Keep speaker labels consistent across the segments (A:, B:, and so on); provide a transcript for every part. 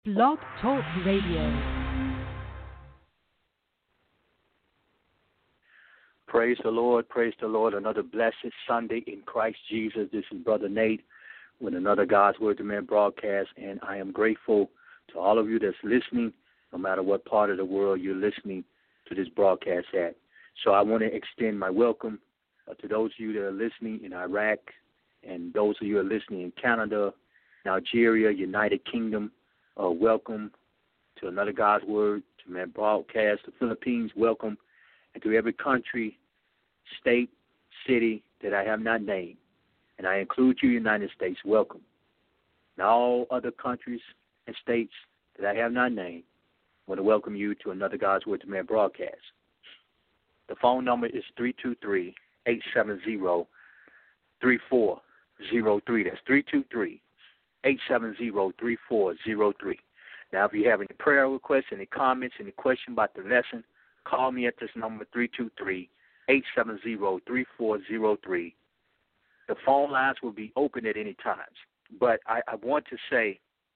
A: Blog Talk Radio.
B: Praise the Lord, praise the Lord. Another blessed Sunday in Christ Jesus. This is Brother Nate with another God's Word to Man broadcast, and I am grateful to all of you that's listening, no matter what part of the world you're listening to this broadcast at. So I want to extend my welcome to those of you that are listening in Iraq, and those of you that are listening in Canada, Nigeria, United Kingdom. Welcome to another God's Word to Man broadcast. The Philippines, welcome. And to every country, state, city that I have not named, and I include you, United States, welcome. Now, all other countries and states that I have not named, I want to welcome you to another God's Word to Man broadcast. The phone number is 323-870-3403. That's 323-870-3403. Now, if you have any prayer requests, any comments, any question about the lesson, call me at this number, 323-870-3403. The phone lines will be open at any time. But I want to say,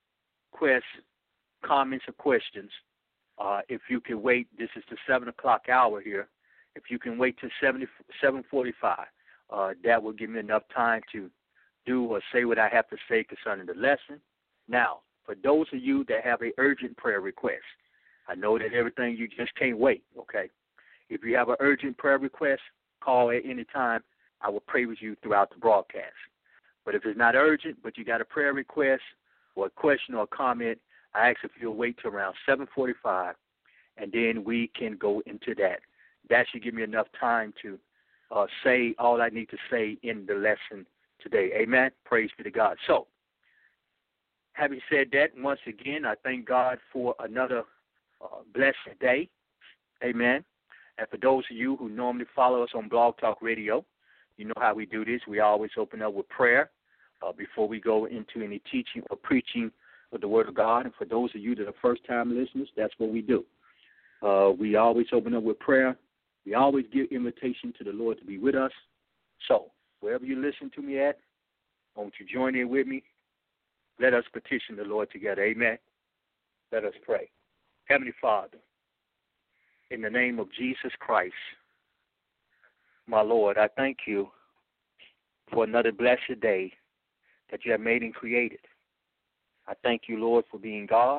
B: comments or questions, if you can wait, this is the 7 o'clock hour here. If you can wait till 7:45, that will give me enough time to do or say what I have to say concerning the lesson. Now, for those of you that have an urgent prayer request, I know that everything, you just can't wait, okay? If you have an urgent prayer request, call at any time. I will pray with you throughout the broadcast. But if it's not urgent, but you got a prayer request or a question or a comment, I ask if you'll wait till around 7:45, and then we can go into that. That should give me enough time to say all I need to say in the lesson today. Amen? Praise be to God. So, having said that, once again, I thank God for another blessed day. Amen. And for those of you who normally follow us on Blog Talk Radio, you know how we do this. We always open up with prayer before we go into any teaching or preaching of the Word of God. And for those of you that are first-time listeners, that's what we do. We always open up with prayer. We always give invitation to the Lord to be with us. So, wherever you listen to me at, won't you join in with me? Let us petition the Lord together. Amen. Let us pray. Heavenly Father, in the name of Jesus Christ, my Lord, I thank you for another blessed day that you have made and created. I thank you, Lord, for being God.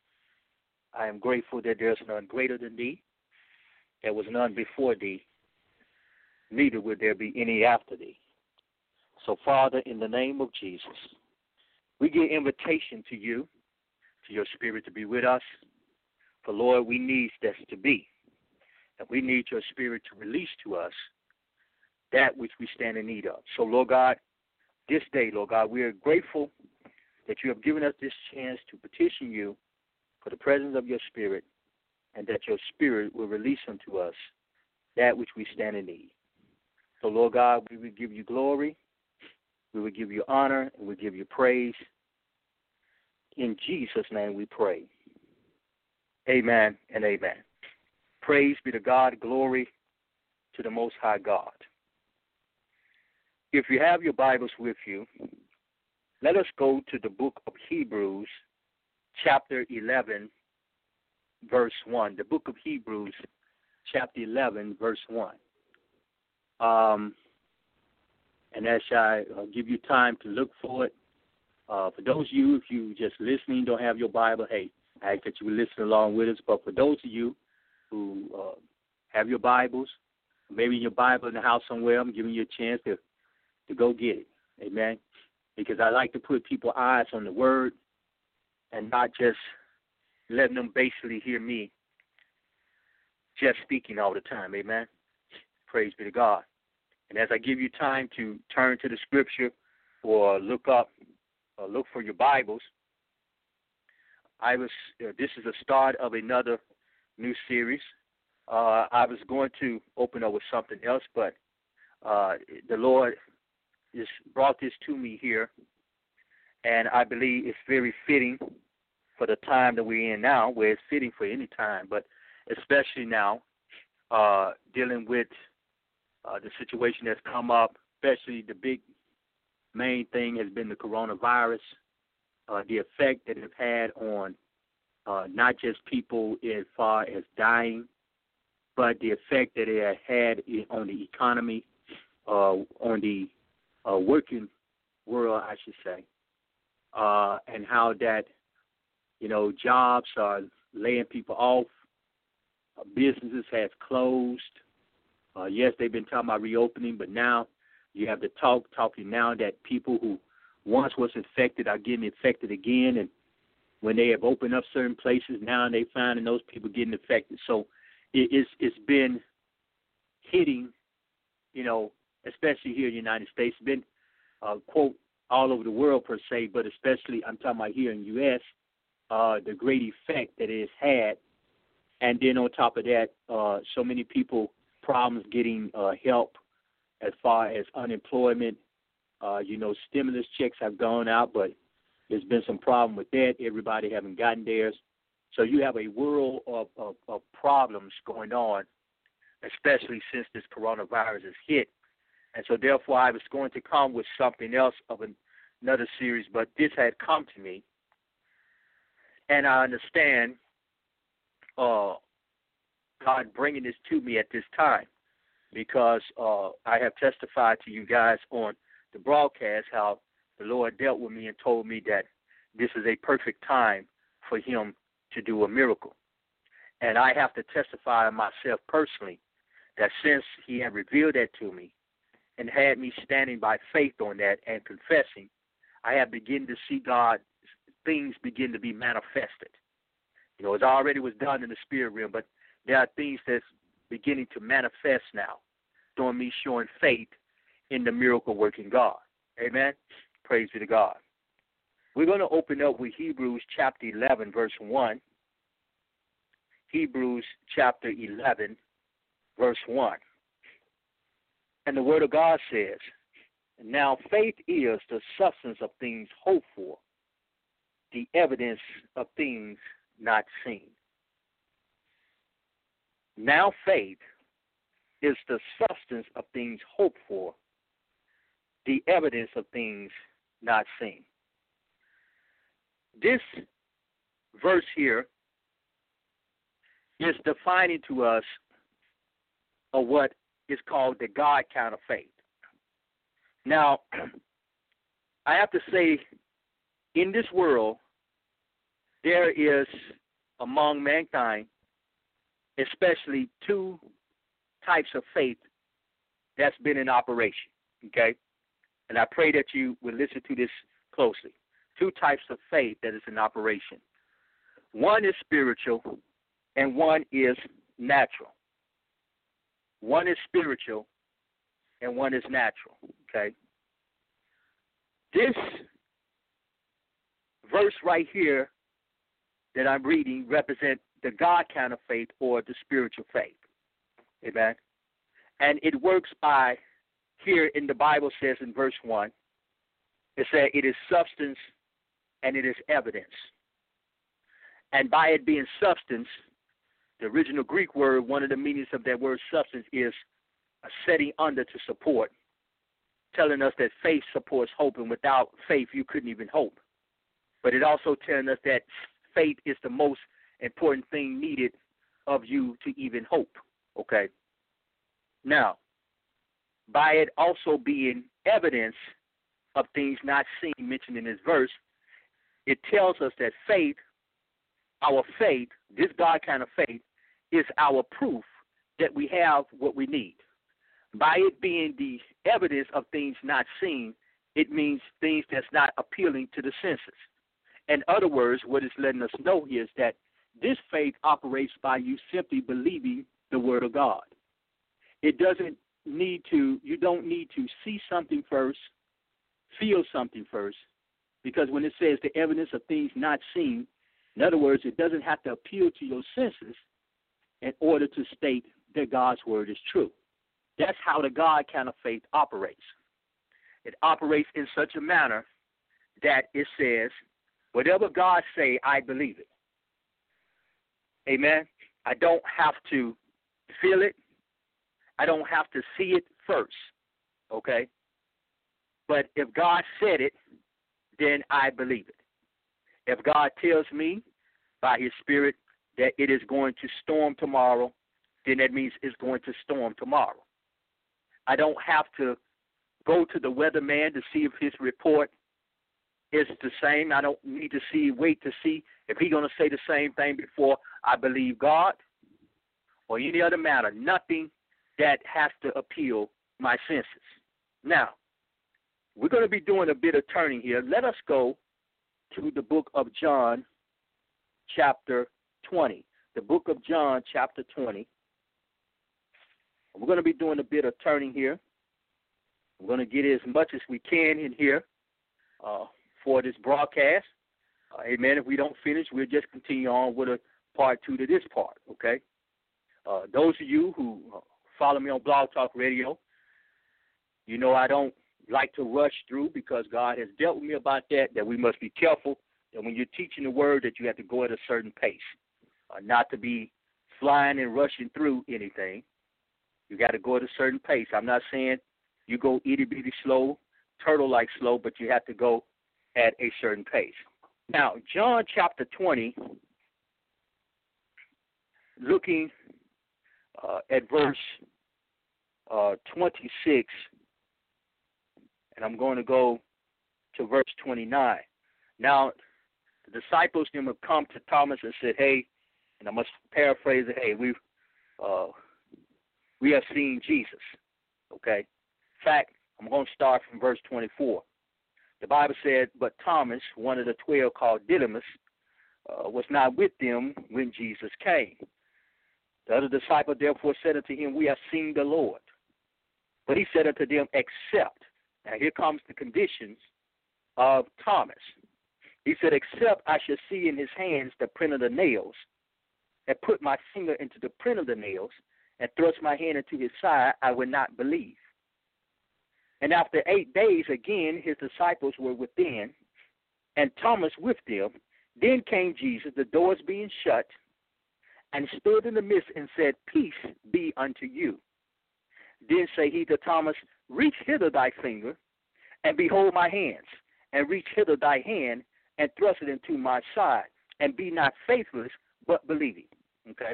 B: I am grateful that there is none greater than thee. There was none before thee, neither will there be any after thee. So, Father, in the name of Jesus, we give invitation to you, to your Spirit to be with us. For, Lord, we need this to be. And we need your Spirit to release to us that which we stand in need of. So, Lord God, this day, Lord God, we are grateful that you have given us this chance to petition you for the presence of your Spirit, and that your Spirit will release unto us that which we stand in need. So, Lord God, we will give you glory, we will give you honor, and we give you praise. In Jesus' name we pray. Amen and amen. Praise be to God, glory to the Most High God. If you have your Bibles with you, let us go to the book of Hebrews, chapter 11, verse 1. The book of Hebrews, chapter 11, verse 1. And as I give you time to look for it, for those of you, if you just listening, don't have your Bible, hey, I ask that you will listen along with us. But for those of you who have your Bibles, maybe your Bible in the house somewhere, I'm giving you a chance to go get it. Amen. Because I like to put people's eyes on the Word and not just letting them basically hear me just speaking all the time. Amen. Praise be to God. And as I give you time to turn to the Scripture or look for your Bibles, this is the start of another new series. I was going to open up with something else, but the Lord just brought this to me here, and I believe it's very fitting for the time that we're in now, where it's fitting for any time, but especially now, dealing with the situation that's come up, especially the big main thing has been the coronavirus, the effect that it had on not just people as far as dying, but the effect that it had on the economy, on the working world, I should say, and how that, jobs are laying people off, businesses has closed. Yes, they've been talking about reopening, but now you have the talking now that people who once was infected are getting infected again, and when they have opened up certain places, now they finding those people getting infected. So it's been hitting, especially here in the United States. It's been, quote, all over the world per se, but especially I'm talking about here in the U.S., the great effect that it has had. And then on top of that, so many people, problems getting help as far as unemployment. Stimulus checks have gone out, but there's been some problem with that. Everybody haven't gotten theirs. So you have a world of problems going on, especially since this coronavirus has hit. And so therefore I was going to come with something else of another series, but this had come to me. And I understand God bringing this to me at this time because I have testified to you guys on the broadcast how the Lord dealt with me and told me that this is a perfect time for him to do a miracle. And I have to testify myself personally that since he had revealed that to me and had me standing by faith on that and confessing, I have begun to see God, things begin to be manifested. It already was done in the spirit realm, but there are things that's beginning to manifest now, showing me showing faith in the miracle-working God. Amen? Praise be to God. We're going to open up with Hebrews chapter 11, verse 1. Hebrews chapter 11, verse 1. And the Word of God says, now faith is the substance of things hoped for, the evidence of things not seen. Now faith is the substance of things hoped for, the evidence of things not seen. This verse here is defining to us of what is called the God kind of faith. Now, I have to say, in this world, there is among mankind, especially two types of faith that's been in operation, okay? And I pray that you will listen to this closely. Two types of faith that is in operation. One is spiritual and one is natural. One is spiritual and one is natural, okay? This verse right here that I'm reading represent the God kind of faith or the spiritual faith. Amen. And it works by, here in the Bible says in verse 1, it says it is substance and it is evidence. And by it being substance, the original Greek word, one of the meanings of that word substance is a setting under to support, telling us that faith supports hope, and without faith you couldn't even hope. But it also telling us that faith is the most important thing needed of you to even hope, okay? Now, by it also being evidence of things not seen mentioned in this verse, it tells us that faith, our faith, this God kind of faith, is our proof that we have what we need. By it being the evidence of things not seen, it means things that's not appealing to the senses. In other words, what it's letting us know here is that this faith operates by you simply believing the Word of God. It doesn't need to, you don't need to see something first, feel something first, because when it says the evidence of things not seen, in other words, it doesn't have to appeal to your senses in order to state that God's Word is true. That's how the God kind of faith operates. It operates in such a manner that it says, whatever God say, I believe it. Amen. I don't have to feel it. I don't have to see it first. Okay? But if God said it, then I believe it. If God tells me by his spirit that it is going to storm tomorrow, then that means it's going to storm tomorrow. I don't have to go to the weatherman to see if his report is the same. I don't need to wait to see if he's going to say the same thing before I believe God or any other matter. Nothing that has to appeal my senses. Now, we're going to be doing a bit of turning here. Let us go to the book of John, chapter 20. The book of John, chapter 20. We're going to be doing a bit of turning here. We're going to get as much as we can in here for this broadcast. Amen. If we don't finish, we'll just continue on with a part 2 to this part, okay? Those of you who follow me on Blog Talk Radio, you know I don't like to rush through because God has dealt with me about that we must be careful that when you're teaching the word that you have to go at a certain pace, not to be flying and rushing through anything. You got to go at a certain pace. I'm not saying you go itty-bitty slow, turtle-like slow, but you have to go at a certain pace. Now, John chapter 20, looking at verse 26, and I'm going to go to verse 29. Now, the disciples them have come to Thomas and said, hey, and I must paraphrase it, hey, we have seen Jesus, okay? In fact, I'm going to start from verse 24. The Bible said, but Thomas, one of the 12 called Didymus, was not with them when Jesus came. The other disciple therefore said unto him, we have seen the Lord. But he said unto them, except, now here comes the conditions of Thomas. He said, except I should see in his hands the print of the nails, and put my finger into the print of the nails, and thrust my hand into his side, I would not believe. And after 8 days, again, his disciples were within, and Thomas with them. Then came Jesus, the doors being shut, and stood in the midst and said, peace be unto you. Then say he to Thomas, reach hither thy finger, and behold my hands, and reach hither thy hand, and thrust it into my side, and be not faithless, but believing. Okay?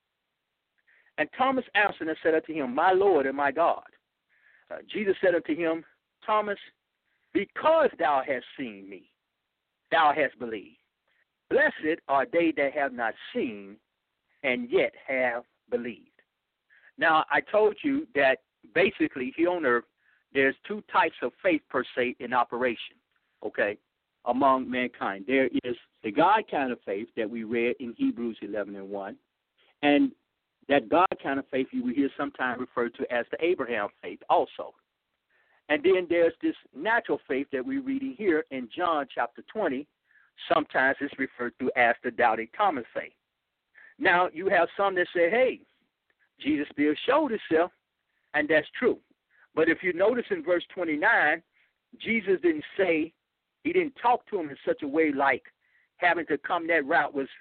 B: And Thomas answered and said unto him, my Lord and my God. Jesus said unto him, Thomas, because thou hast seen me, thou hast believed. Blessed are they that have not seen and yet have believed. Now, I told you that basically here on earth, there's 2 types of faith per se in operation, okay, among mankind. There is the God kind of faith that we read in Hebrews 11:1, and that God kind of faith you will hear sometimes referred to as the Abraham faith also. And then there's this natural faith that we're reading here in John chapter 20. Sometimes it's referred to as the doubting Thomas faith. Now, you have some that say, hey, Jesus still showed himself, and that's true. But if you notice in verse 29, Jesus didn't say, he didn't talk to him in such a way like having to come that route was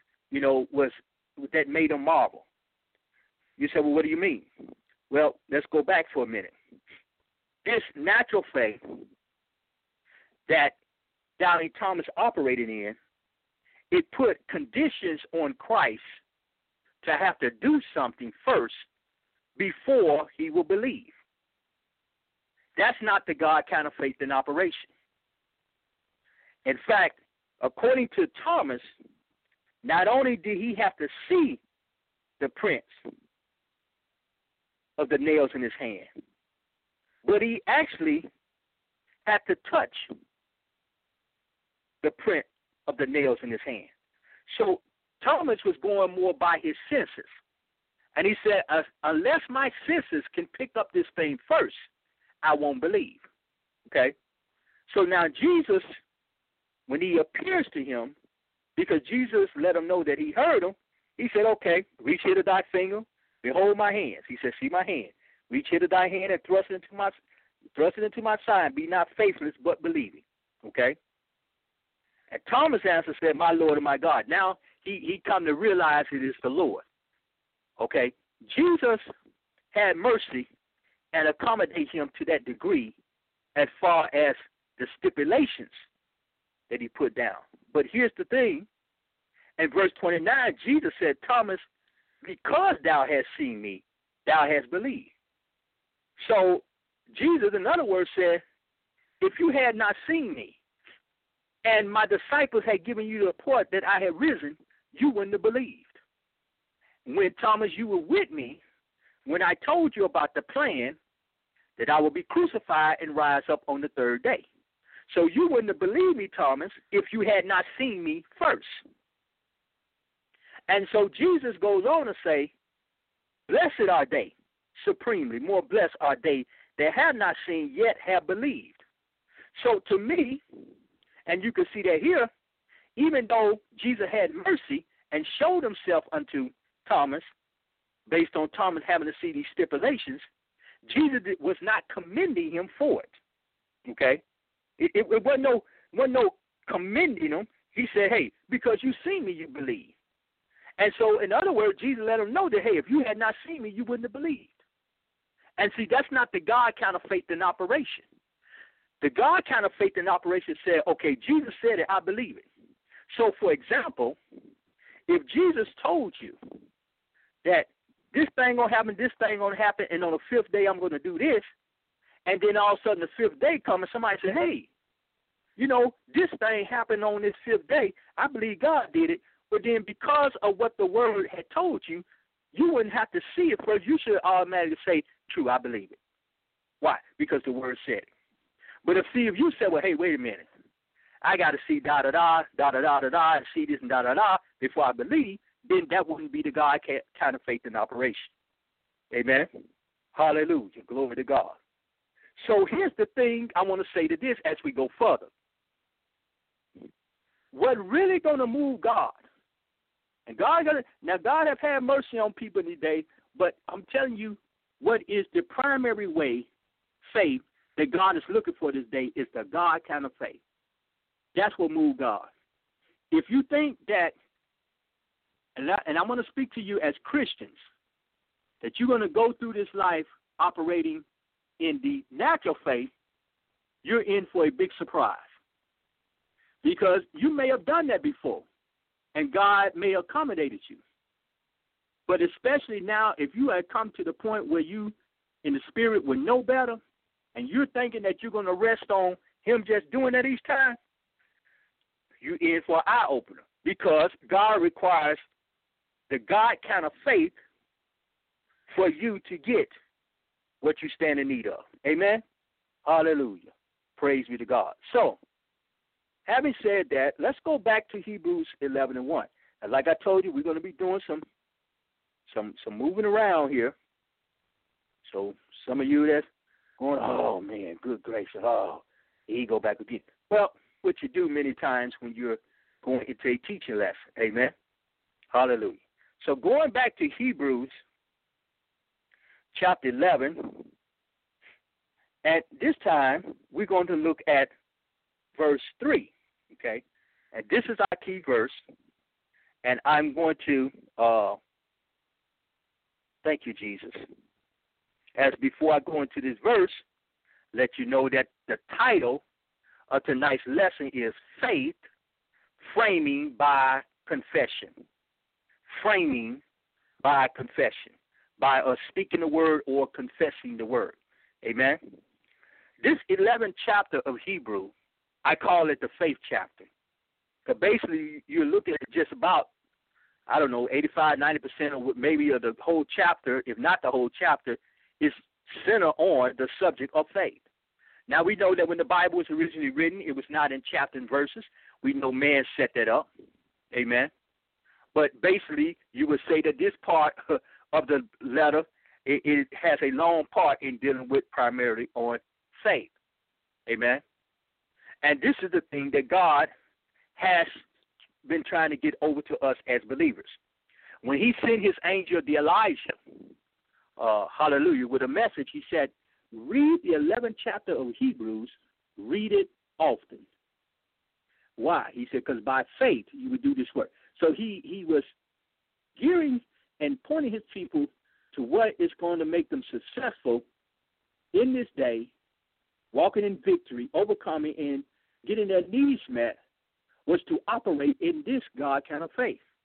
B: that made him marvel. You say, well, what do you mean? Well, let's go back for a minute. This natural faith that doubting Thomas operated in, it put conditions on Christ to have to do something first before he will believe. That's not the God kind of faith in operation. In fact, according to Thomas, not only did he have to see the prints of the nails in his hand, but he actually had to touch the print of the nails in his hand. So Thomas was going more by his senses. And he said, unless my senses can pick up this thing first, I won't believe. Okay? So now Jesus, when he appears to him, because Jesus let him know that he heard him, he said, okay, reach here to thy finger, behold my hands. He said, see my hand. Reach here to thy hand and thrust it into my side. Be not faithless, but believing. Okay? And Thomas answered, said, my Lord and my God. Now he come to realize it is the Lord. Okay? Jesus had mercy and accommodate him to that degree as far as the stipulations that he put down. But here's the thing, in verse 29, Jesus said, Thomas, because thou hast seen me, thou hast believed. So Jesus, in other words, said, if you had not seen me, and my disciples had given you the report that I had risen, you wouldn't have believed. When, Thomas, you were with me, when I told you about the plan that I will be crucified and rise up on the third day. So you wouldn't have believed me, Thomas, if you had not seen me first. And so Jesus goes on to say, blessed are they, supremely, more blessed are they that have not seen yet have believed. So to me, and you can see that here, even though Jesus had mercy and showed himself unto Thomas, based on Thomas having to see these stipulations, Jesus was not commending him for it. Okay? It wasn't no commending him. He said, hey, because you see me, you believe. And so, in other words, Jesus let him know that, hey, if you had not seen me, you wouldn't have believed. And see, that's not the God kind of faith in operation. The God kind of faith in operation said, okay, Jesus said it, I believe it. So, for example, if Jesus told you that this thing going to happen, this thing going to happen, and on the fifth day I'm going to do this, and then all of a sudden the fifth day comes and somebody said, hey, you know, this thing happened on this fifth day, I believe God did it, but then because of what the word had told you, you wouldn't have to see it first. You should automatically say, true, I believe it. Why? Because the word said it. But if you said, well, hey, wait a minute, I got to see da-da-da, da-da-da-da-da, and see this and da-da-da before I believe, then that wouldn't be the God kind of faith in operation. Amen? Hallelujah. Glory to God. So here's the thing I want to say to this as we go further. What really going to move God, and God have had mercy on people these days, but I'm telling you what is the primary way, faith, that God is looking for this day is the God kind of faith. That's what moves God. If you think that, and I'm going to speak to you as Christians, that you're going to go through this life operating in the natural faith, you're in for a big surprise. Because you may have done that before, and God may have accommodated you. But especially now, if you have come to the point where you, in the spirit, will know better, and you're thinking that you're going to rest on him just doing that each time, you're in for an eye-opener. Because God requires the God kind of faith for you to get what you stand in need of. Amen? Hallelujah. Praise be to God. So, having said that, let's go back to Hebrews 11:1. And like I told you, we're going to be doing some moving around here. So some of you that's going, oh, man, good gracious, oh, here you go back again. Well, what you do many times when you're going into a teaching lesson. Amen? Hallelujah. So going back to Hebrews chapter 11, at this time, we're going to look at verse 3, okay? And this is our key verse, and I'm going to, thank you, Jesus. As before I go into this verse, let you know that the title of tonight's lesson is Faith Framing by Confession. Framing by confession, by us speaking the word or confessing the word. Amen? This 11th chapter of Hebrew, I call it the faith chapter. Because basically you're looking at just about, 85, 90% of what maybe of the whole chapter, if not the whole chapter, is centered on the subject of faith. Now we know that when the Bible was originally written, it was not in chapter and verses. We know man set that up. Amen. But basically, you would say that this part of the letter, it has a long part in dealing with primarily on faith. Amen. And this is the thing that God has been trying to get over to us as believers. When he sent his angel, the Elijah, hallelujah, with a message, he said, read the 11th chapter of Hebrews, read it often. Why? He said, because by faith you would do this work. So he was gearing and pointing his people to what is going to make them successful in this day, walking in victory, overcoming, and getting their needs met, was to operate in this God kind of faith.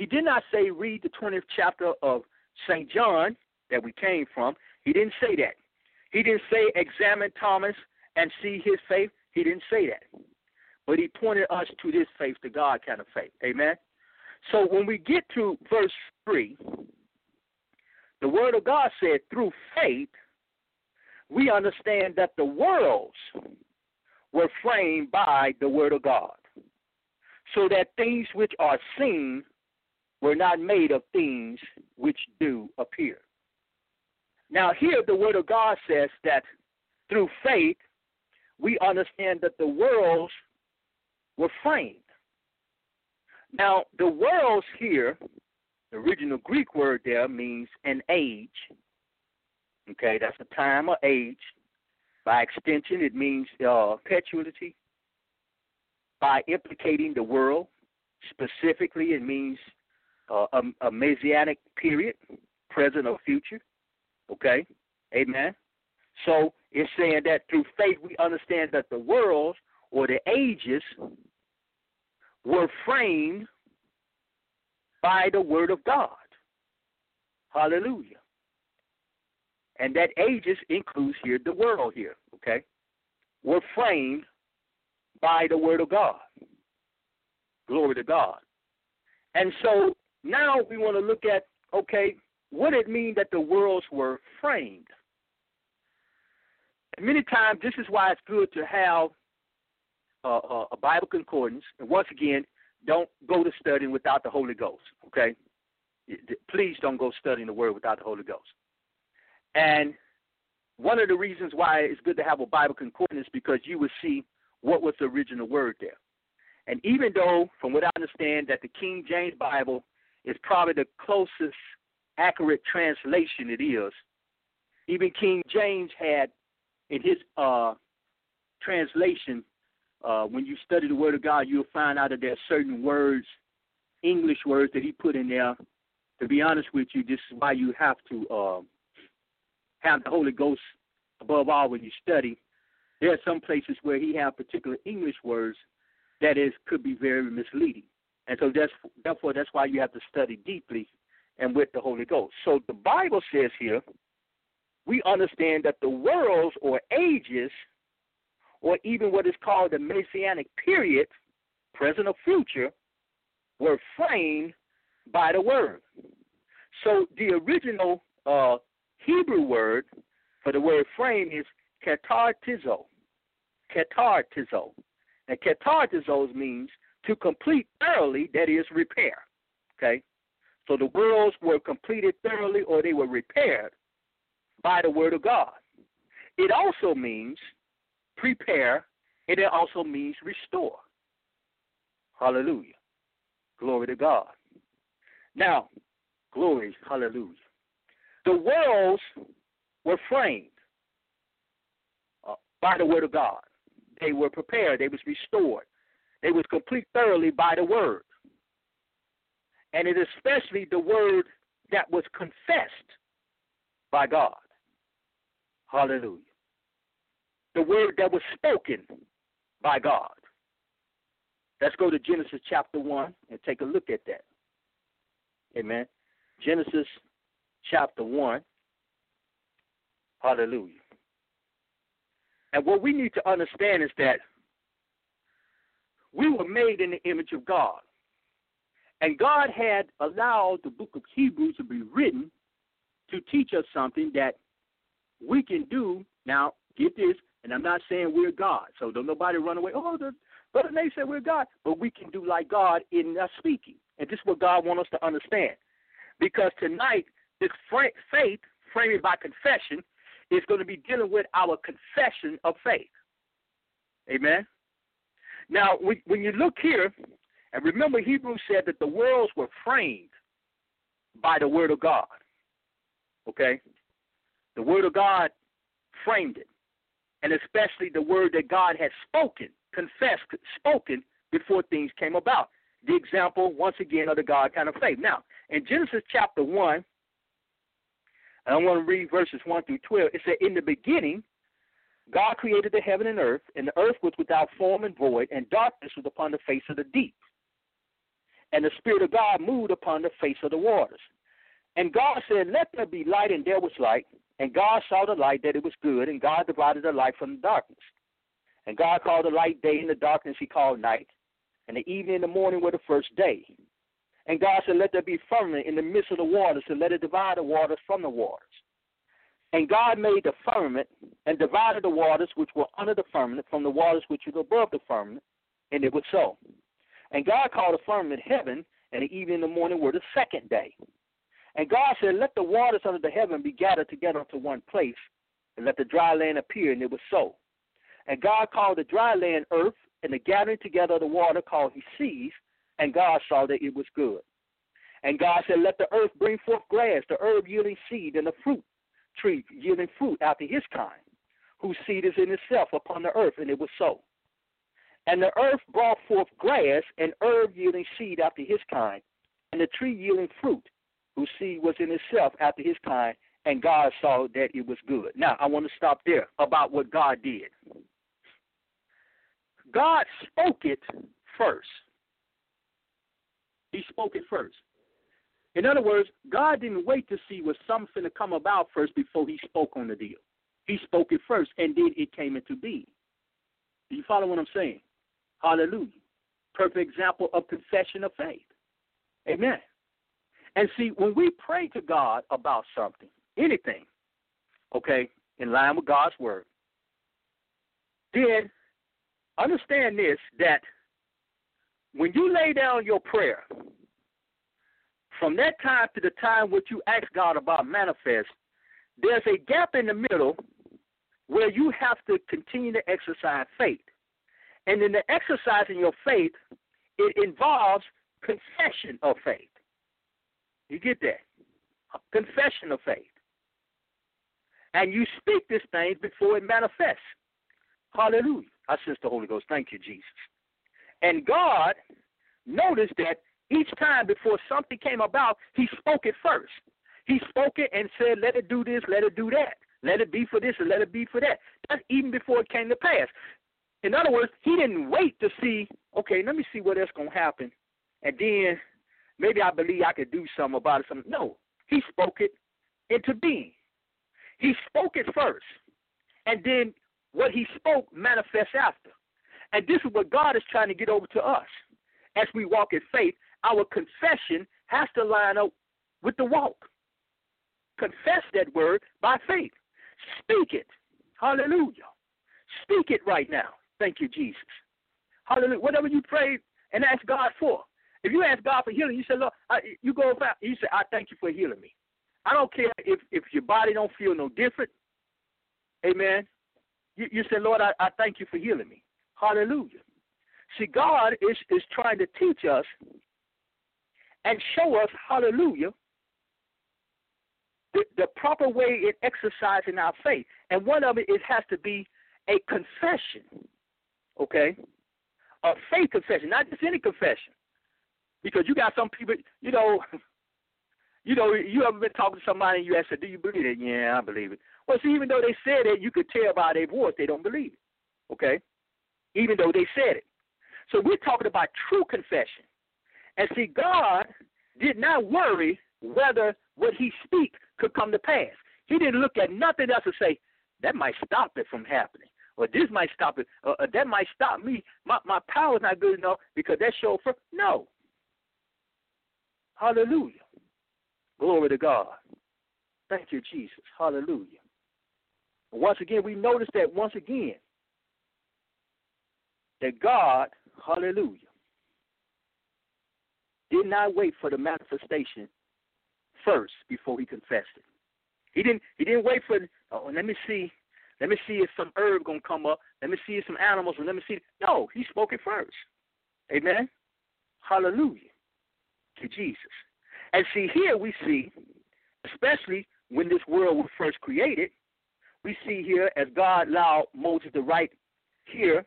B: He did not say read the 20th chapter of St. John that we came from. He didn't say that. He didn't say examine Thomas and see his faith. He didn't say that. But he pointed us to this faith, the God kind of faith. Amen? So when we get to verse 3, the Word of God said, through faith, we understand that the worlds were framed by the Word of God, so that things which are seen were not made of things which do appear. Now here the Word of God says that through faith, we understand that the worlds were framed. Now the worlds here, the original Greek word there means an age. Okay, that's a time or age. By extension, it means perpetuity. By implicating the world, specifically, it means a messianic period, present or future. Okay, amen. So it's saying that through faith we understand that the worlds or the ages were framed by the Word of God. Hallelujah. And that ages includes here the world here, okay? Were framed by the Word of God. Glory to God. And so now we want to look at, okay, what it means that the worlds were framed. And many times this is why it's good to have a Bible concordance. And once again, don't go to studying without the Holy Ghost, okay? Please don't go studying the Word without the Holy Ghost. And one of the reasons why it's good to have a Bible concordance is because you will see what was the original word there. And even though, from what I understand, that the King James Bible is probably the closest accurate translation it is, even King James had in his translation, when you study the Word of God, you'll find out that there are certain words, English words that he put in there. To be honest with you, this is why you have to have the Holy Ghost above all when you study. There are some places where he has particular English words that could be very misleading. And so therefore that's why you have to study deeply and with the Holy Ghost. So the Bible says here, we understand that the worlds or ages, or even what is called the Messianic period, present or future, were framed by the Word. So the original Hebrew word for the word frame is katartizo. Katartizo. And katartizo means to complete thoroughly, that is, repair. Okay? So the worlds were completed thoroughly, or they were repaired by the Word of God. It also means prepare, and it also means restore. Hallelujah. Glory to God. Now, glory, hallelujah. The worlds were framed by the Word of God. They were prepared. They was restored. They was complete thoroughly by the Word. And it is especially the Word that was confessed by God. Hallelujah. The Word that was spoken by God. Let's go to Genesis chapter 1 and take a look at that. Amen. Genesis chapter 1. Hallelujah. And what we need to understand is that we were made in the image of God. And God had allowed the book of Hebrews to be written to teach us something that we can do. Now, get this, and I'm not saying we're God, so don't nobody run away. Oh, Brother Nate said we're God. But we can do like God in our speaking. And this is what God wants us to understand. Because tonight, this faith, framed by confession, is going to be dealing with our confession of faith. Amen? Now, when you look here, and remember Hebrews said that the worlds were framed by the Word of God. Okay? The Word of God framed it. And especially the Word that God had spoken, confessed, spoken before things came about. The example, once again, of the God kind of faith. Now, in Genesis chapter 1, and I want to read verses 1 through 12. It said, in the beginning, God created the heaven and the earth was without form and void, and darkness was upon the face of the deep. And the Spirit of God moved upon the face of the waters. And God said, let there be light, and there was light. And God saw the light, that it was good, and God divided the light from the darkness. And God called the light day, and the darkness he called night. And the evening and the morning were the first day. And God said, let there be firmament in the midst of the waters, and let it divide the waters from the waters. And God made the firmament, and divided the waters which were under the firmament from the waters which were above the firmament, and it was so. And God called the firmament heaven, and the evening and the morning were the second day. And God said, let the waters under the heaven be gathered together unto one place, and let the dry land appear, and it was so. And God called the dry land earth, and the gathering together of the water called he seas, and God saw that it was good. And God said, let the earth bring forth grass, the herb yielding seed, and the fruit tree yielding fruit after his kind, whose seed is in itself upon the earth, and it was so. And the earth brought forth grass, and herb yielding seed after his kind, and the tree yielding fruit, whose seed was in itself after his kind, and God saw that it was good. Now, I want to stop there about what God did. God spoke it first. He spoke it first. In other words, God didn't wait to see was something to come about first before he spoke on the deal. He spoke it first, and then it came into being. Do you follow what I'm saying? Hallelujah. Perfect example of confession of faith. Amen. And see, when we pray to God about something, anything, okay, in line with God's word, then understand this, that when you lay down your prayer, from that time to the time what you ask God about manifest, there's a gap in the middle where you have to continue to exercise faith. And in the exercising your faith, it involves confession of faith. You get that? Confession of faith. And you speak this thing before it manifests. Hallelujah. I sense the Holy Ghost. Thank you, Jesus. And God noticed that each time before something came about, he spoke it first. He spoke it and said, let it do this, let it do that. Let it be for this and let it be for that. That's even before it came to pass. In other words, he didn't wait to see, okay, let me see what else going to happen. And then maybe I believe I could do something about it. No, he spoke it into being. He spoke it first. And then what he spoke manifests after. And this is what God is trying to get over to us. As we walk in faith, our confession has to line up with the walk. Confess that word by faith. Speak it. Hallelujah. Speak it right now. Thank you, Jesus. Hallelujah. Whatever you pray and ask God for. If you ask God for healing, you say, Lord, you go back. You say, I thank you for healing me. I don't care if your body don't feel no different. Amen. You say, Lord, I thank you for healing me. Hallelujah. See, God is trying to teach us and show us, hallelujah, the proper way in exercising our faith. And one of it has to be a confession, okay? A faith confession, not just any confession. Because you got some people, you ever been talking to somebody and you ask, do you believe it? Yeah, I believe it. Well, see, even though they said it, you could tell by their voice they don't believe it, okay? Even though they said it. So we're talking about true confession. And see, God did not worry whether what he speak could come to pass. He didn't look at nothing else and say, that might stop it from happening. Or this might stop it. Or that might stop me. My power's not good enough because that chauffeur. No. Hallelujah. Glory to God. Thank you, Jesus. Hallelujah. Once again, we notice that once again, that God, hallelujah, did not wait for the manifestation first before he confessed it. He didn't wait for, let me see if some herb gonna come up. Let me see if some animals. Let me see. No, he spoke it first. Amen. Hallelujah to Jesus. And see, here we see, especially when this world was first created, we see here as God allowed Moses to write here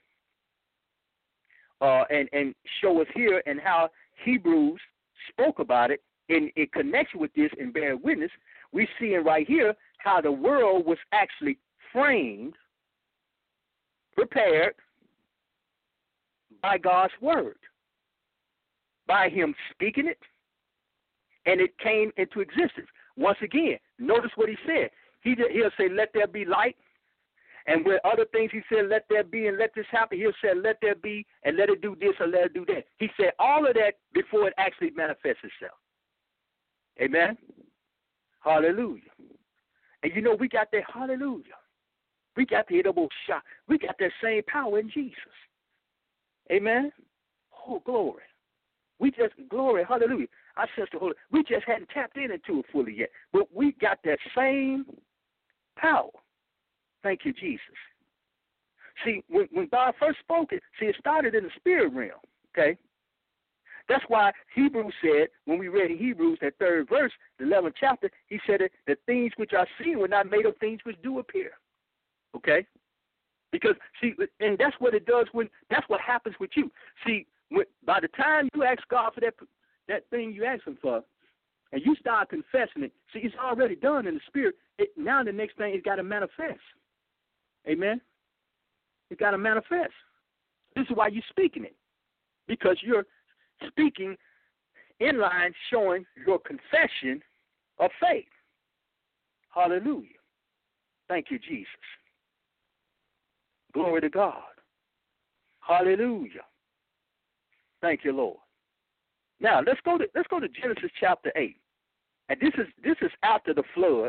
B: and show us here and how Hebrews spoke about it in connection with this and bear witness. We see in right here how the world was actually framed, prepared by God's word. by him speaking it, and it came into existence. Once again, notice what he said. He'll say, let there be light. And with other things he said, let there be and let this happen, he'll say, let there be and let it do this or let it do that. He said all of that before it actually manifests itself. Amen? Hallelujah. And you know, we got that, hallelujah. We got the double shot. We got that same power in Jesus. Amen? Oh, glory. Glory, hallelujah. I sense the Holy. We just hadn't tapped into it fully yet. But we got that same power. Thank you, Jesus. See, when God first spoke it, it started in the spirit realm, okay? That's why Hebrews said, when we read in Hebrews, that 3rd verse, the 11th chapter, he said that the things which are seen were not made of things which do appear, okay? Because, see, and that's what it does that's what happens with you. See, by the time you ask God for that thing you ask him for, and you start confessing it, see, it's already done in the spirit. Now the next thing, it's got to manifest. Amen? It's got to manifest. This is why you're speaking it, because you're speaking in line showing your confession of faith. Hallelujah. Thank you, Jesus. Glory to God. Hallelujah. Thank you, Lord. Now let's go to Genesis chapter 8. And this is after the flood.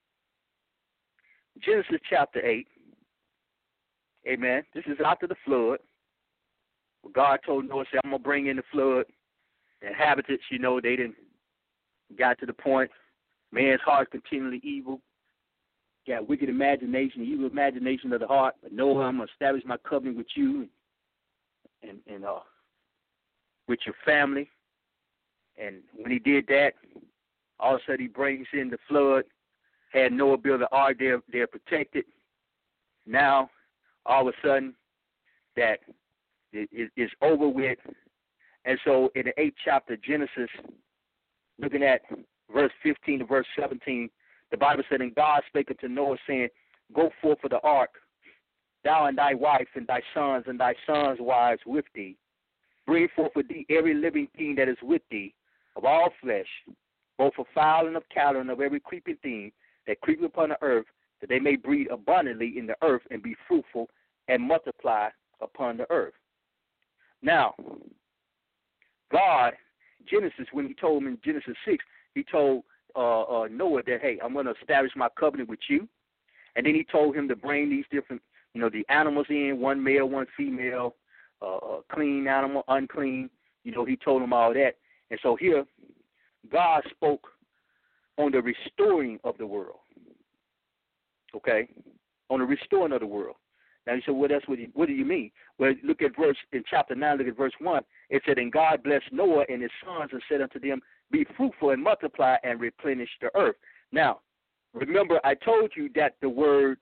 B: Genesis chapter 8. Amen. This is after the flood. God told Noah, say, I'm going to bring in the flood. The inhabitants, they didn't got to the point. Man's heart continually evil. Got wicked imagination, evil imagination of the heart. But Noah, I'm going to establish my covenant with you and with your family. And when he did that, all of a sudden he brings in the flood, had Noah build an ark. They're protected. Now, all of a sudden, that it's over with. And so in the 8th chapter of Genesis, looking at verse 15 to verse 17, the Bible said, and God spake unto Noah, saying, go forth for the ark, thou and thy wife and thy sons wives with thee. Bring forth with thee every living thing that is with thee, of all flesh, both of fowl and of cattle and of every creeping thing that creepeth upon the earth, that they may breed abundantly in the earth and be fruitful and multiply upon the earth. Now, God, Genesis, when he told him in Genesis 6, he told Noah that, hey, I'm going to establish my covenant with you. And then he told him to bring these different, the animals in, one male, one female, clean animal, unclean. He told him all that. And so here, God spoke on the restoring of the world. Okay? On the restoring of the world. Now you said, well, what do you mean? Well, look at in chapter 9, look at verse 1. It said, and God blessed Noah and his sons and said unto them, be fruitful and multiply and replenish the earth. Now, remember I told you that the word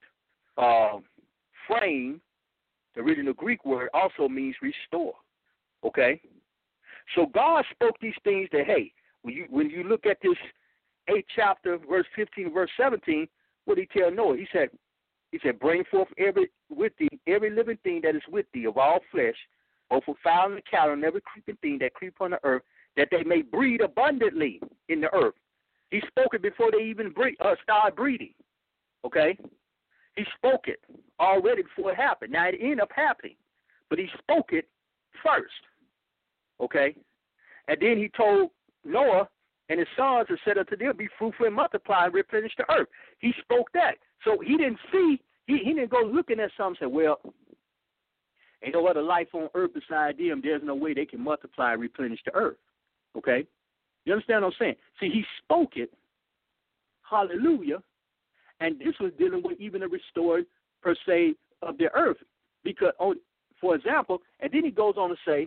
B: frame, the original Greek word, also means restore. Okay? So God spoke these things that, hey, when you look at this 8th chapter, verse 15, verse 17, what did he tell Noah? He said, bring forth every living thing that is with thee of all flesh, both of fowl and cattle, and every creeping thing that creep on the earth, that they may breed abundantly in the earth. He spoke it before they even start breeding. Okay? He spoke it already before it happened. Now, it ended up happening, but he spoke it first. Okay? And then he told Noah and his sons and said unto them, be fruitful and multiply and replenish the earth. He spoke that. So he didn't see, he didn't go looking at something and say, well, ain't no other life on earth beside them. There's no way they can multiply and replenish the earth. Okay? You understand what I'm saying? See, he spoke it. Hallelujah. And this was dealing with even a restored, per se, of the earth. Because, for example, and then he goes on to say,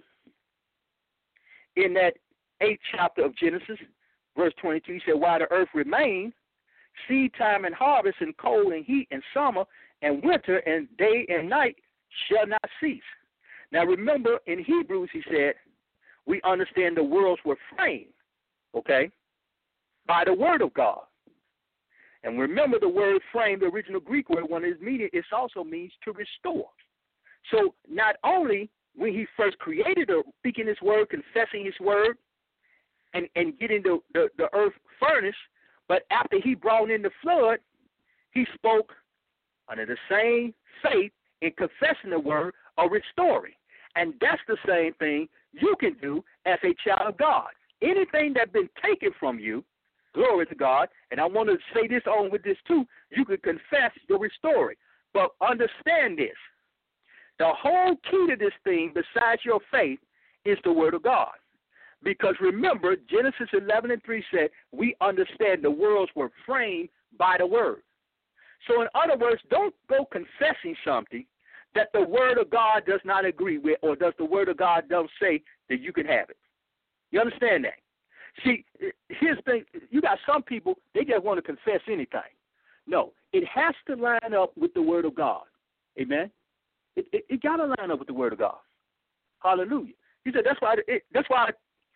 B: in that 8th chapter of Genesis, verse 22, he said, while the earth remained, seed time and harvest and cold and heat and summer and winter and day and night shall not cease. Now remember, in Hebrews, he said, we understand the worlds were framed, okay, by the word of God. And remember the word frame, the original Greek word, when it's meaning, it also means to restore. So not only when he first created speaking his word, confessing his word, and getting the earth furnished. But after he brought in the flood, he spoke under the same faith in confessing the word or restoring. And that's the same thing you can do as a child of God. Anything that's been taken from you, glory to God, and I want to say this on with this too, you can confess your restoring. But understand this. The whole key to this thing, besides your faith, is the word of God. Because remember, Genesis 11:3 said, we understand the worlds were framed by the word. So in other words, don't go confessing something that the word of God does not agree with, or does the word of God don't say that you can have it. You understand that? See, here's the thing. You got some people, they just want to confess anything. No, it has to line up with the word of God. Amen? It got to line up with the word of God. Hallelujah. He said that's why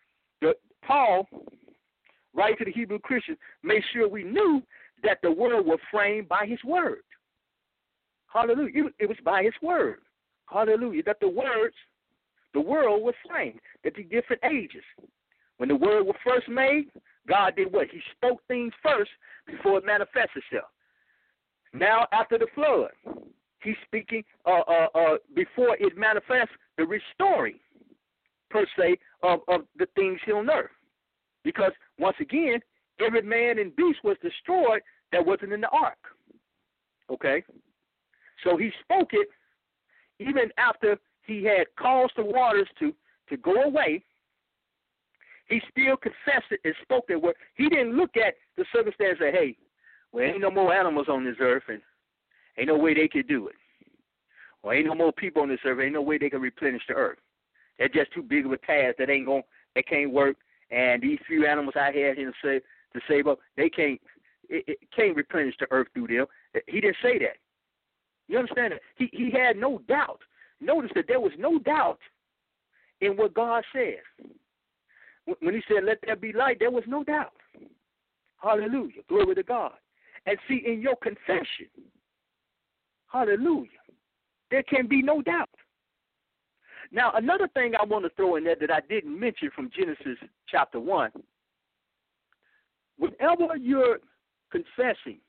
B: Paul, writing to the Hebrew Christians, made sure we knew that the world was framed by his word. Hallelujah. It was by his word. Hallelujah. That the world was framed, that the different ages. When the word was first made, God did what? He spoke things first before it manifests itself. Now, after the flood, he's speaking before it manifests, the restoring, per se, of the things here on earth. Because, once again, every man and beast was destroyed that wasn't in the ark. Okay? So he spoke it even after he had caused the waters to go away. He still confessed it and spoke that word. He didn't look at the circumstance and say, hey, well, ain't no more animals on this earth and ain't no way they could do it. Or ain't no more people on this earth, ain't no way they can replenish the earth. They're just too big of a task that can't work. And these few animals I had here to save up, it can't replenish the earth through them. He didn't say that. You understand that? He had no doubt. Notice that there was no doubt in what God said. When he said, let there be light, there was no doubt. Hallelujah. Glory to God. And see, in your confession, hallelujah, there can be no doubt. Now, another thing I want to throw in there that I didn't mention from Genesis chapter 1, whenever you're confessing,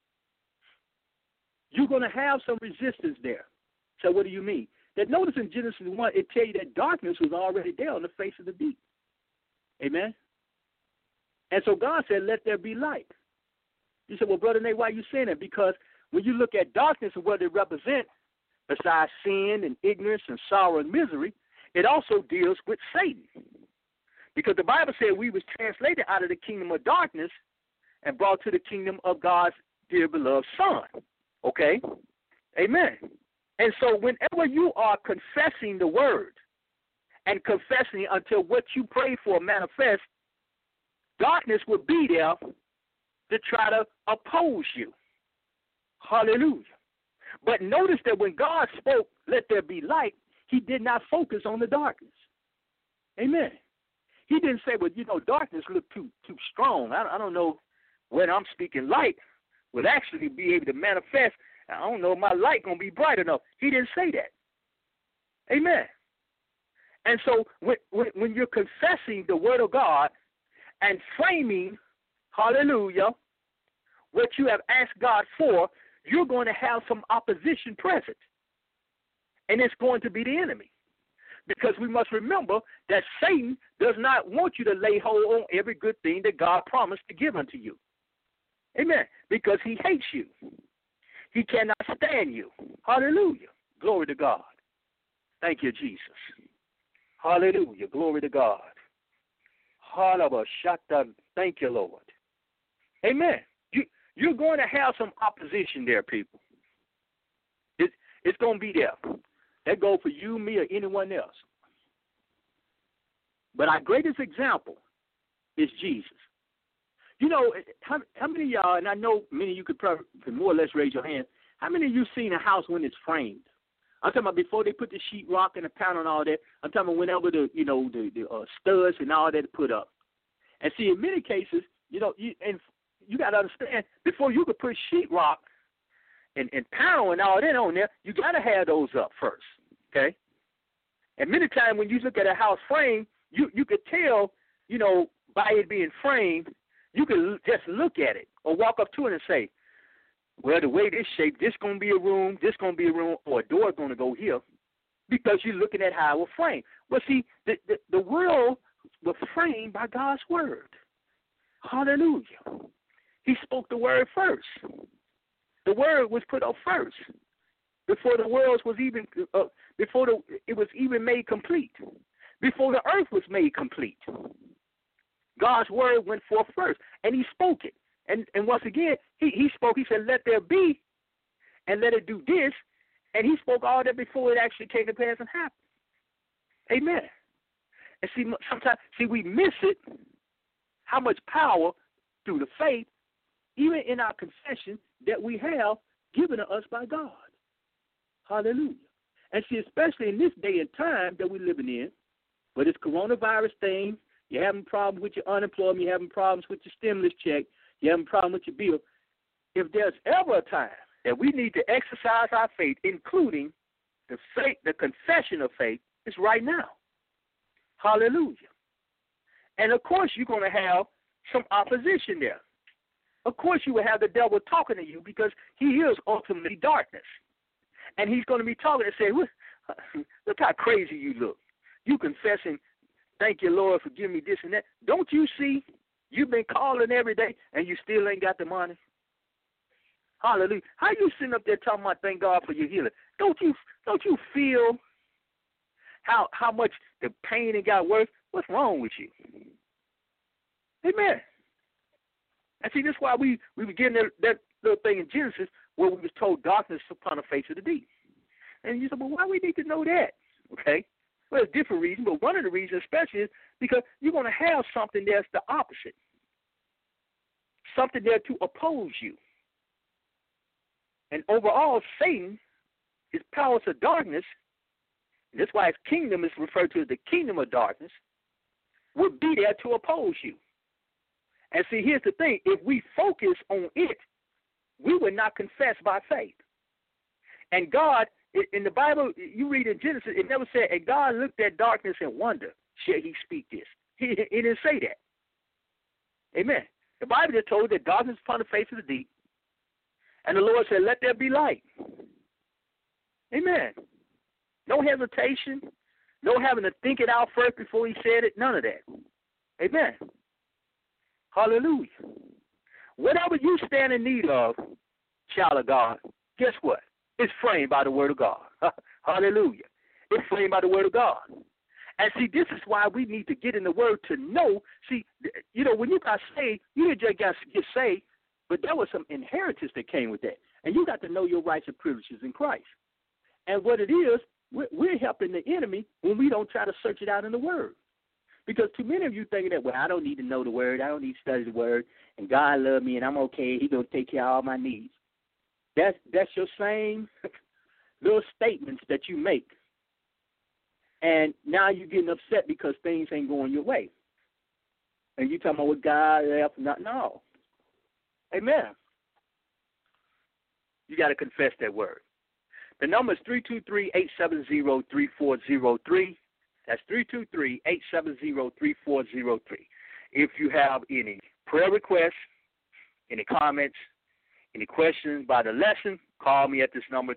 B: you're going to have some resistance there. So what do you mean? That notice in Genesis 1, it tells you that darkness was already there on the face of the deep. Amen? And so God said, let there be light. You said, well, Brother Nate, why are you saying that? Because when you look at darkness and what it represents, besides sin and ignorance and sorrow and misery, it also deals with Satan. Because the Bible said we was translated out of the kingdom of darkness and brought to the kingdom of God's dear beloved Son. Okay? Amen. And so whenever you are confessing the word and confessing until what you pray for manifests, darkness will be there to try to oppose you. Hallelujah. But notice that when God spoke, let there be light, he did not focus on the darkness. Amen. He didn't say, well, darkness looked too strong. I don't know when I'm speaking light will actually be able to manifest. I don't know if my light going to be bright enough. He didn't say that. Amen. And so when you're confessing the word of God and framing, hallelujah, what you have asked God for, you're going to have some opposition present. And it's going to be the enemy. Because we must remember that Satan does not want you to lay hold on every good thing that God promised to give unto you. Amen. Because he hates you. He cannot stand you. Hallelujah. Glory to God. Thank you, Jesus. Hallelujah. Glory to God. Hallelujah. Thank you, Lord. Amen. You're going to have some opposition there, people. It's going to be there. That goes for you, me, or anyone else. But our greatest example is Jesus. How many of y'all, and I know many of you could probably more or less raise your hand, how many of you seen a house when it's framed? I'm talking about before they put the sheetrock and the panel and all that. I'm talking about whenever the studs and all that put up. And see, in many cases, you got to understand, before you could put sheetrock and panel and all that on there, you got to have those up first, okay? And many times when you look at a house frame, you could tell, by it being framed, you could just look at it or walk up to it and say, well, the way this shaped, this going to be a room, this going to be a room, or a door going to go here, because you're looking at how it was framed. Well, see, the world was framed by God's word. Hallelujah. He spoke the word first. The word was put up first before the world was even, it was even made complete, before the earth was made complete. God's word went forth first, and he spoke it. And once again, he spoke. He said, let there be, and let it do this. And he spoke all that before it actually came to pass and happened. Amen. And sometimes we miss it, how much power through the faith, even in our confession, that we have given to us by God. Hallelujah. And see, especially in this day and time that we're living in, with this coronavirus thing, you're having problems with your unemployment, you're having problems with your stimulus check, you're having problems with your bill. If there's ever a time that we need to exercise our faith, including the confession of faith, it's right now. Hallelujah. And of course you're going to have some opposition there. Of course you will have the devil talking to you, because he is ultimately darkness. And he's going to be talking and saying, look how crazy you look. You confessing, thank you, Lord, for giving me this and that. Don't you see? You've been calling every day, and you still ain't got the money. Hallelujah. How you sitting up there talking about thank God for your healing? Don't you feel how much the pain it got worse? What's wrong with you? Amen. And see, that's why we were getting that little thing in Genesis where we was told darkness upon the face of the deep. And you said, well, why we need to know that? Okay. Well, it's different reasons, but one of the reasons especially is because you're going to have something that's the opposite, something there to oppose you. And overall, Satan, his powers of darkness, and that's why his kingdom is referred to as the kingdom of darkness, would be there to oppose you. And see, here's the thing. If we focus on it, we would not confess by faith. And God, in the Bible, you read in Genesis, it never said, and God looked at darkness and wondered, shall he speak this? He didn't say that. Amen. The Bible just told that darkness upon the face of the deep, and the Lord said, let there be light. Amen. No hesitation, no having to think it out first before he said it, none of that. Amen. Hallelujah. Whatever you stand in need of, child of God, guess what? It's framed by the word of God. Hallelujah. It's framed by the word of God. And see, this is why we need to get in the word to know. See, when you got saved, you didn't just get saved, but there was some inheritance that came with that. And you got to know your rights and privileges in Christ. And what it is, we're helping the enemy when we don't try to search it out in the word. Because too many of you thinking that, well, I don't need to know the word, I don't need to study the word, and God love me and I'm okay, he's going to take care of all my needs. That's your same little statements that you make. And now you're getting upset because things ain't going your way. And you talking about what God left, no. Amen. You got to confess that word. The number is 323-870-3403. That's 323-870-3403. If you have any prayer requests, any comments, any questions by the lesson, call me at this number,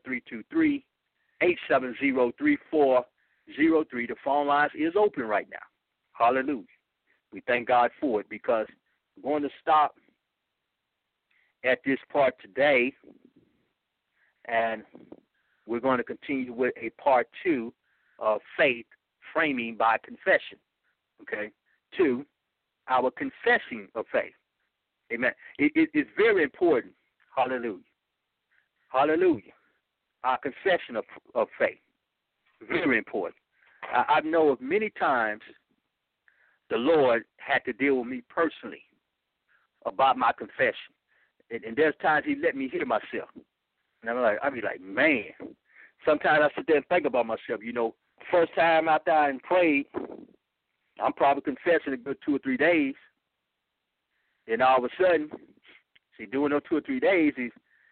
B: 323-870-3403. The phone lines is open right now. Hallelujah. We thank God for it, because we're going to stop at this part today, and we're going to continue with a part 2 of faith framing by confession. Okay? 2, our confessing of faith. Amen. It's very important. Hallelujah. Hallelujah. Our confession of faith. Very important. I know of many times the Lord had to deal with me personally about my confession. And there's times he let me hear myself. And I'll be like, man. Sometimes I sit there and think about myself. First time out there and prayed, I'm probably confessing a good 2 or 3 days. Then all of a sudden, doing those 2 or 3 days,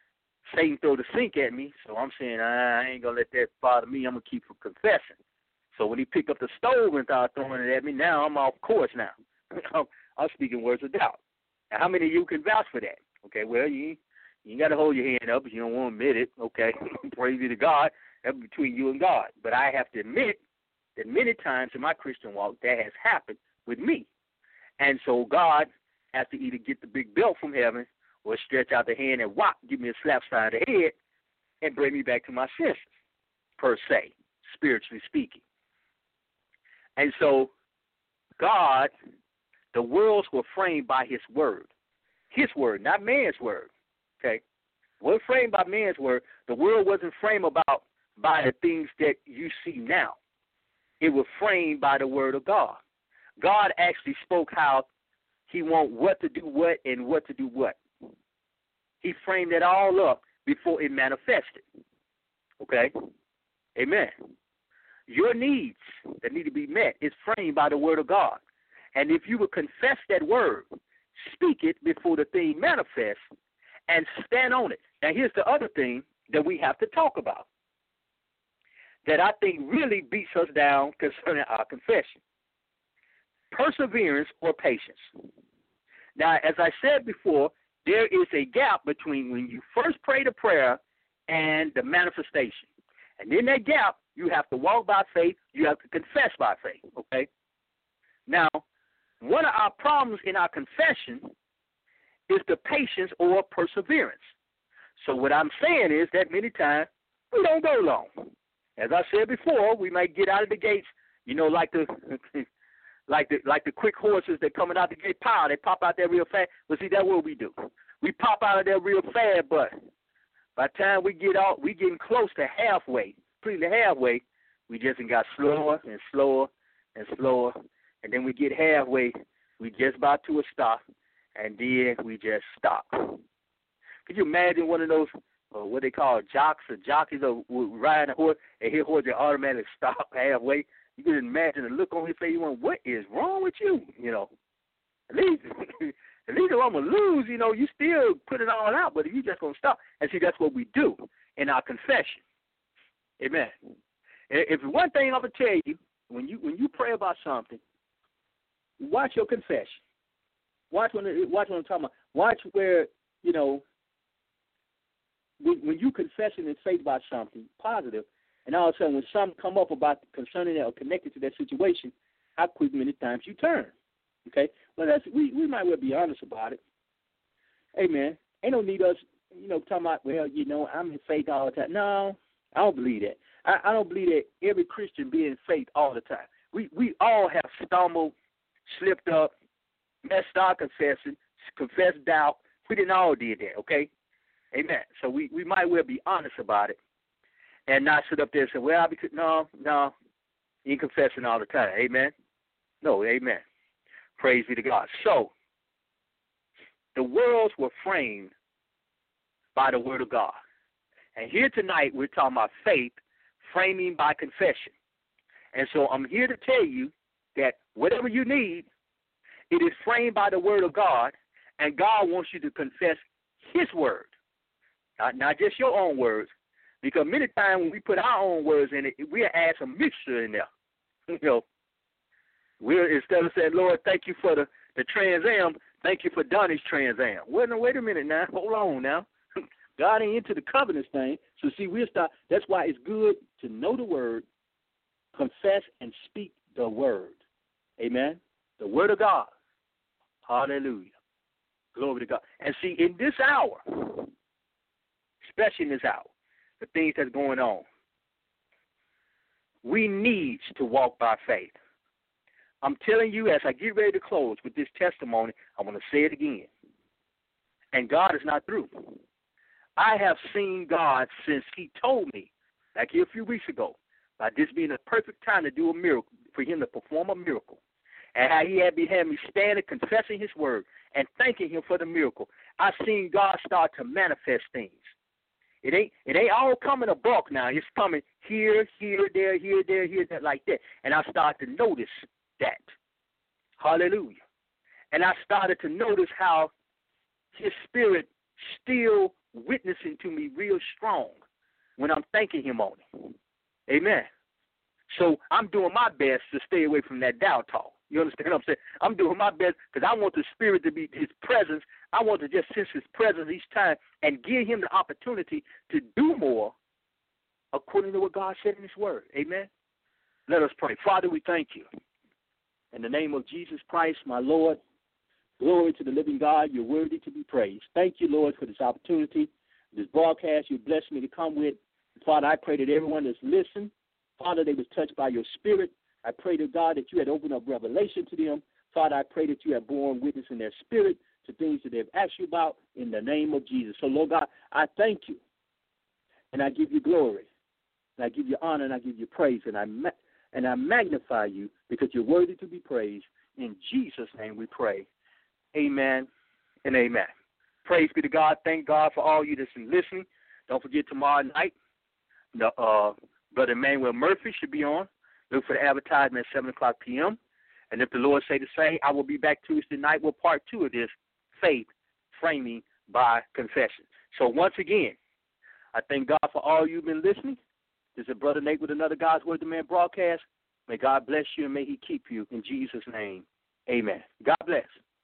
B: Satan throw the sink at me. So I'm saying, I ain't going to let that bother me. I'm going to keep confessing. So when he picked up the stove and started throwing it at me, now I'm off course now. I'm speaking words of doubt. Now, how many of you can vouch for that? Okay, well, you got to hold your hand up if you don't want to admit it. Okay, praise be to God. That's between you and God. But I have to admit that many times in my Christian walk that has happened with me. And so God has to either get the big belt from heaven or stretch out the hand and whop, give me a slap side of the head and bring me back to my senses, per se, spiritually speaking. And so God, the worlds were framed by his word, not man's word, okay? We're framed by man's word. The world wasn't framed by the things that you see now. It was framed by the word of God. God actually spoke how he want what to do what and what to do what. He framed it all up before it manifested. Okay? Amen. Your needs that need to be met is framed by the word of God. And if you would confess that word, speak it before the thing manifests, and stand on it. Now, here's the other thing that we have to talk about that I think really beats us down concerning our confession. Perseverance or patience. Now, as I said before, there is a gap between when you first pray the prayer and the manifestation. And in that gap, you have to walk by faith, you have to confess by faith, okay? Now, one of our problems in our confession is the patience or perseverance. So what I'm saying is that many times we don't go long. As I said before, we might get out of the gates, like the like the quick horses that coming out the gate, pow, they pop out there real fast. But see, that's what we do. We pop out of there real fast, but by the time we get out, we getting close to halfway, completely halfway, we just got slower and slower and slower, and then we get halfway, we just about to a stop, and then we just stop. Could you imagine one of those, what they call jocks or jockeys riding a horse, and his horse just automatically stop halfway? You can imagine the look on his face. You want, what is wrong with you? At least if I'm going to lose, you still put it all out, but if you just going to stop. And see, that's what we do in our confession. Amen. If one thing I'm going to tell you, when you pray about something, watch your confession. Watch what I'm talking about. Watch where, when you confessing in faith about something positive, and all of a sudden when something come up about concerning that or connected to that situation, how quick many times you turn. Okay? Well, we might well be honest about it. Amen. Ain't no need us, talking about, well, I'm in faith all the time. No, I don't believe that. I don't believe that every Christian be in faith all the time. We all have stumbled, slipped up, messed our confession, confessed doubt. We didn't all did that, okay? Amen. So we might well be honest about it and not sit up there and say, well, because no, you ain't confessing all the time. Amen? No, amen. Praise be to God. So the worlds were framed by the word of God. And here tonight we're talking about faith framing by confession. And so I'm here to tell you that whatever you need, it is framed by the word of God, and God wants you to confess his word, not just your own words, because many times when we put our own words in it, we'll add some mixture in there. We'll, instead of saying, Lord, thank you for the Trans Am, thank you for Donnie's Trans Am. Well, no, wait a minute now. Hold on now. God ain't into the covenants thing. So, see, we'll start. That's why it's good to know the word, confess, and speak the word. Amen? The word of God. Hallelujah. Glory to God. And see, in this hour, especially in this hour, the things that's going on, we need to walk by faith. I'm telling you, as I get ready to close with this testimony, I want to say it again. And God is not through. I have seen God since he told me, like here a few weeks ago, about this being a perfect time to do a miracle, for him to perform a miracle. And how he had me standing, confessing his word, and thanking him for the miracle. I've seen God start to manifest things. It ain't all coming a bulk now. It's coming here, there, like that. And I started to notice that. Hallelujah. And I started to notice how his spirit still witnessing to me real strong when I'm thanking him on it. Amen. So I'm doing my best to stay away from that doubt talk. You understand what I'm saying? I'm doing my best because I want the Spirit to be His presence. I want to just sense His presence each time and give Him the opportunity to do more according to what God said in His Word. Amen? Let us pray. Father, we thank you. In the name of Jesus Christ, my Lord, glory to the living God. You're worthy to be praised. Thank you, Lord, for this opportunity, this broadcast you blessed me to come with. Father, I pray that everyone that's listened, Father, they was touched by your Spirit. I pray to God that you had opened up revelation to them. Father, I pray that you have borne witness in their spirit to things that they've asked you about in the name of Jesus. So, Lord God, I thank you, and I give you glory, and I give you honor, and I give you praise, and I magnify you because you're worthy to be praised. In Jesus' name we pray. Amen and amen. Praise be to God. Thank God for all you that's listening. Don't forget tomorrow night, Brother Emmanuel Murphy should be on. Look for the advertisement at 7 o'clock p.m. And if the Lord say the same, I will be back Tuesday night with part 2 of this, Faith Framing by Confession. So once again, I thank God for all you've been listening. This is Brother Nate with another God's Word to Man broadcast. May God bless you and may He keep you in Jesus' name. Amen. God bless.